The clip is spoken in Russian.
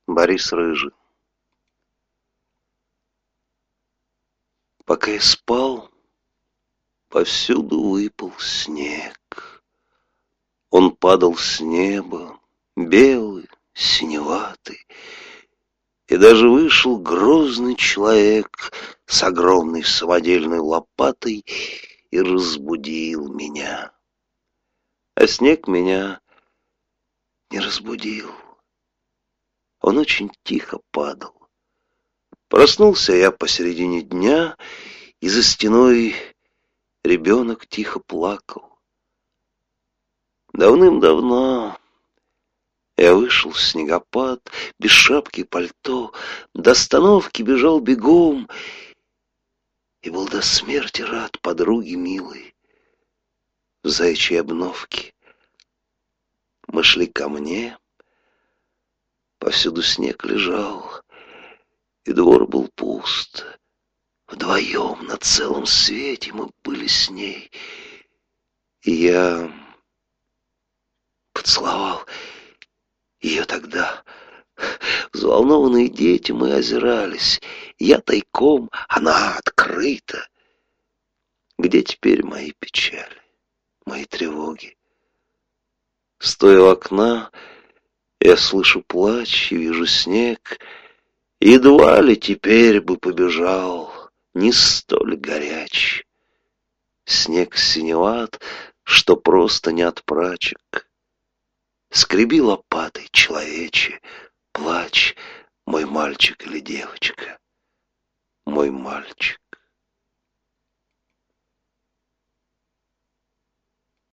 Борис Рыжий. Пока я спал, повсюду выпал снег. Он падал с неба, белый, синеватый, и даже вышел грозный человек с огромной самодельной лопатой и разбудил меня. А снег меня не разбудил. Он очень тихо падал. Проснулся я посередине дня, и за стеной ребенок тихо плакал. Давным-давно я вышел в снегопад, без шапки и пальто, до остановки бежал бегом и был до смерти рад подруге милой в заячьей обновке. Мы шли ко мне, повсюду снег лежал, и двор был пуст. Вдвоем на целом свете мы были с ней, и я поцеловал ее тогда. Взволнованные дети мы озирались. Я тайком, она открыто. Где теперь мои печали, мои тревоги? Стоя у окна, я слышу плач и вижу снег. Едва ли теперь бы побежал, не столь горяч. Снег синеват, что просто не от прачек. Скреби лопатой, человече, плачь, мой мальчик или девочка, мой мальчик.